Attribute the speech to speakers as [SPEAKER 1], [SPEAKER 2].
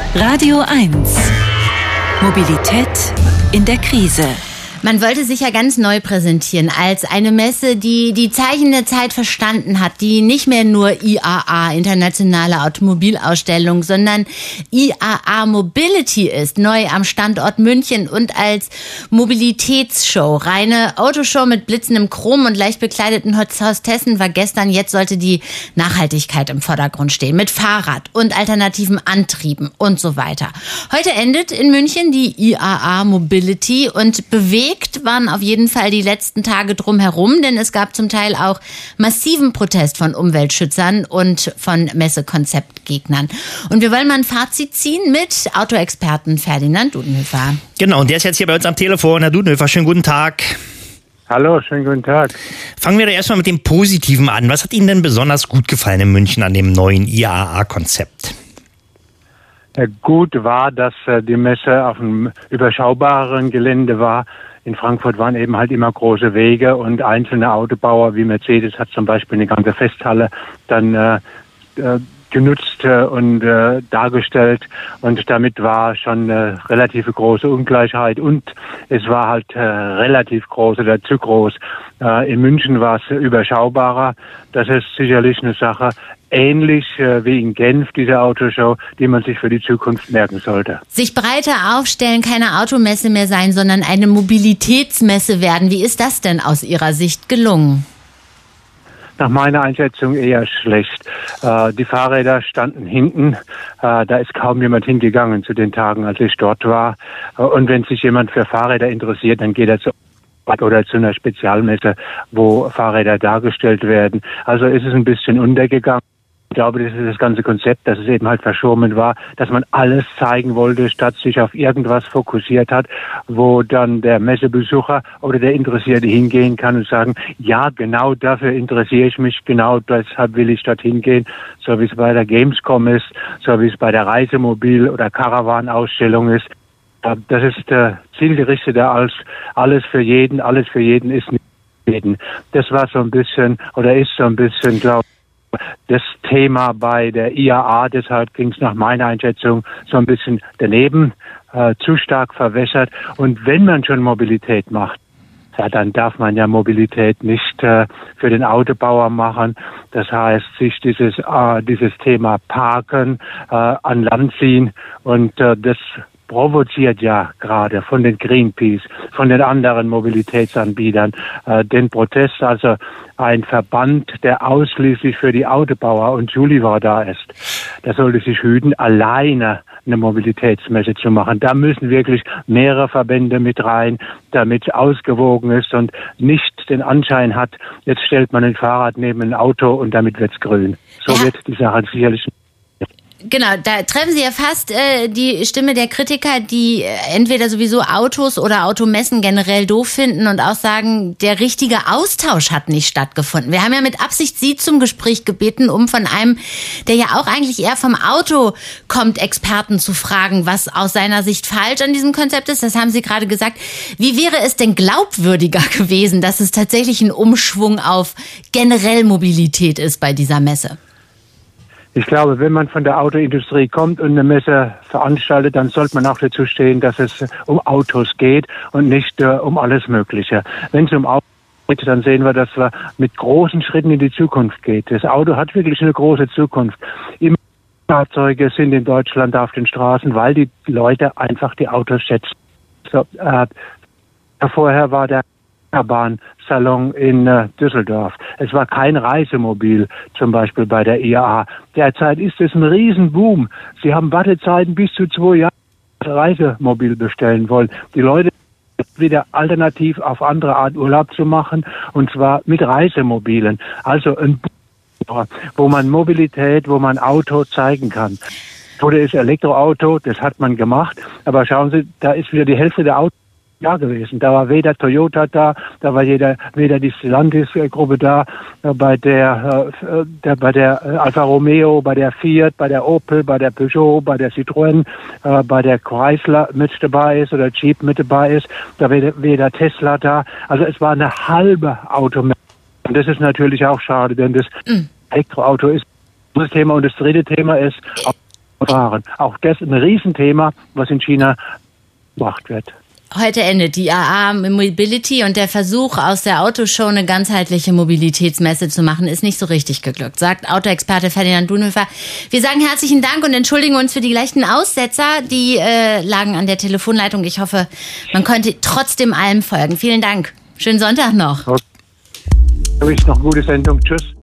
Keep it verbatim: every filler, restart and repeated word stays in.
[SPEAKER 1] Radio eins. Mobilität in der Krise.
[SPEAKER 2] Man wollte sich ja ganz neu präsentieren als eine Messe, die die Zeichen der Zeit verstanden hat, die nicht mehr nur I A A, Internationale Automobilausstellung, sondern I A A Mobility ist, neu am Standort München und als Mobilitätsshow. Reine Autoshow mit blitzendem Chrom und leicht bekleideten Hostessen war gestern, jetzt sollte die Nachhaltigkeit im Vordergrund stehen, mit Fahrrad und alternativen Antrieben und so weiter. Heute endet in München die I A A Mobility und bewegt waren auf jeden Fall die letzten Tage drumherum, denn es gab zum Teil auch massiven Protest von Umweltschützern und von Messekonzeptgegnern. Und wir wollen mal ein Fazit ziehen mit Autoexperten Ferdinand Dudenhöfer.
[SPEAKER 3] Genau, und der ist jetzt hier bei uns am Telefon. Herr Dudenhöfer, schönen guten Tag.
[SPEAKER 4] Hallo, schönen guten Tag.
[SPEAKER 3] Fangen wir da erstmal mit dem Positiven an. Was hat Ihnen denn besonders gut gefallen in München an dem neuen I A A-Konzept?
[SPEAKER 4] Gut war, dass die Messe auf einem überschaubaren Gelände war. In Frankfurt waren eben halt immer große Wege und einzelne Autobauer wie Mercedes hat zum Beispiel eine ganze Festhalle dann äh, äh, genutzt äh, und äh, dargestellt, und damit war schon eine relativ große Ungleichheit und es war halt äh, relativ groß oder zu groß. Äh, in München war es überschaubarer. Das ist sicherlich eine Sache, ähnlich äh, wie in Genf, diese Autoshow, die man sich für die Zukunft merken sollte.
[SPEAKER 2] Sich breiter aufstellen, keine Automesse mehr sein, sondern eine Mobilitätsmesse werden. Wie ist das denn aus Ihrer Sicht gelungen?
[SPEAKER 4] Nach meiner Einschätzung eher schlecht. Äh, die Fahrräder standen hinten. Äh, da ist kaum jemand hingegangen zu den Tagen, als ich dort war. Äh, und wenn sich jemand für Fahrräder interessiert, dann geht er zu oder zu einer Spezialmesse, wo Fahrräder dargestellt werden. Also ist es ein bisschen untergegangen. Ich glaube, das ist das ganze Konzept, dass es eben halt verschwommen war, dass man alles zeigen wollte, statt sich auf irgendwas fokussiert hat, wo dann der Messebesucher oder der Interessierte hingehen kann und sagen, ja, genau dafür interessiere ich mich, genau deshalb will ich dorthin gehen, so wie es bei der Gamescom ist, so wie es bei der Reisemobil- oder Caravan-Ausstellung ist. Das ist äh, zielgerichteter als alles für jeden, alles für jeden ist nicht für jeden. Das war so ein bisschen, oder ist so ein bisschen, glaube ich, das Thema bei der I A A, deshalb ging es nach meiner Einschätzung so ein bisschen daneben, äh, zu stark verwässert. Und wenn man schon Mobilität macht, ja, dann darf man ja Mobilität nicht äh, für den Autobauer machen. Das heißt, sich dieses äh, dieses Thema Parken äh, an Land ziehen, und äh, das provoziert ja gerade von den Greenpeace, von den anderen Mobilitätsanbietern äh, den Protest. Also ein Verband, der ausschließlich für die Autobauer und Zulieferer ist, der sollte sich hüten, alleine eine Mobilitätsmesse zu machen. Da müssen wirklich mehrere Verbände mit rein, damit es ausgewogen ist und nicht den Anschein hat, jetzt stellt man ein Fahrrad neben ein Auto und damit wird's grün. So ja. Wird die Sache sicherlich nicht.
[SPEAKER 2] Genau, da treffen Sie ja fast äh, die Stimme der Kritiker, die äh, entweder sowieso Autos oder Automessen generell doof finden und auch sagen, der richtige Austausch hat nicht stattgefunden. Wir haben ja mit Absicht Sie zum Gespräch gebeten, um von einem, der ja auch eigentlich eher vom Auto kommt, Experten zu fragen, was aus seiner Sicht falsch an diesem Konzept ist. Das haben Sie gerade gesagt. Wie wäre es denn glaubwürdiger gewesen, dass es tatsächlich ein Umschwung auf generell Mobilität ist bei dieser Messe?
[SPEAKER 4] Ich glaube, wenn man von der Autoindustrie kommt und eine Messe veranstaltet, dann sollte man auch dazu stehen, dass es um Autos geht und nicht äh, um alles Mögliche. Wenn es um Autos geht, dann sehen wir, dass wir mit großen Schritten in die Zukunft geht. Das Auto hat wirklich eine große Zukunft. Immer Fahrzeuge sind in Deutschland auf den Straßen, weil die Leute einfach die Autos schätzen. So, äh, vorher war der Bahn-Salon in äh, Düsseldorf. Es war kein Reisemobil, zum Beispiel bei der I A A. Derzeit ist es ein Riesenboom. Sie haben Wartezeiten bis zu zwei Jahre Reisemobil bestellen wollen. Die Leute wieder alternativ auf andere Art Urlaub zu machen, und zwar mit Reisemobilen. Also ein Boom, wo man Mobilität, wo man Auto zeigen kann. Oder ist Elektroauto, das hat man gemacht. Aber schauen Sie, da ist wieder die Hälfte der Autos ja gewesen. Da war weder Toyota da, da war jeder, weder die Stellantis-Gruppe da, äh, bei der, äh, der, bei der äh, Alfa Romeo, bei der Fiat, bei der Opel, bei der Peugeot, bei der Citroën, äh, bei der Chrysler mit dabei ist oder Jeep mit dabei ist, da war weder, weder Tesla da. Also es war eine halbe Automesse. Und das ist natürlich auch schade, denn das mm. Elektroauto ist das Thema, und das dritte Thema ist fahren. Auch das ist ein Riesenthema, was in China gebracht wird.
[SPEAKER 2] Heute endet die I A A Mobility und der Versuch, aus der Autoshow eine ganzheitliche Mobilitätsmesse zu machen, ist nicht so richtig geglückt, sagt Autoexperte Ferdinand Dunhofer. Wir sagen herzlichen Dank und entschuldigen uns für die leichten Aussetzer, die äh, lagen an der Telefonleitung. Ich hoffe, man konnte trotzdem allem folgen. Vielen Dank. Schönen Sonntag noch.
[SPEAKER 4] Okay. Noch eine gute Sendung. Tschüss.